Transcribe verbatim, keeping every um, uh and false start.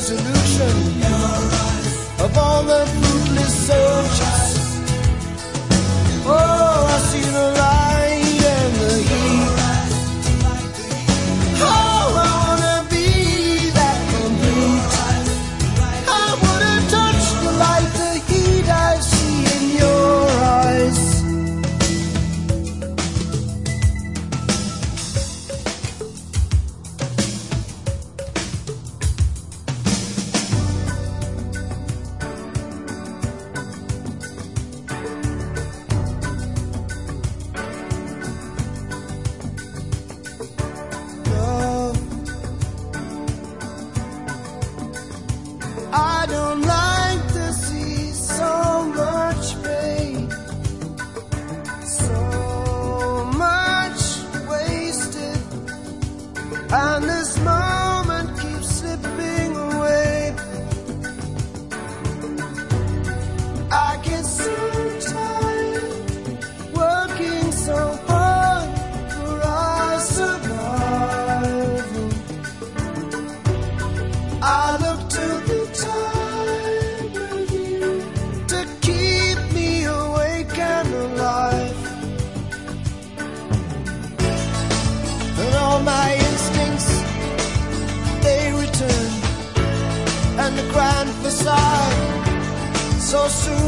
resolution of all the fruitless searches. Oh, I see the light and the heat. Oh, I wanna be that complete. I wanna touch the light, the heat I see in your eyes. I don't like to see so much pain, so much wasted, and this moment keeps slipping away. I get so tired working so hard for our survival. I look to the time with you to keep me awake and alive. And all my instincts, they return, and the grand facade so soon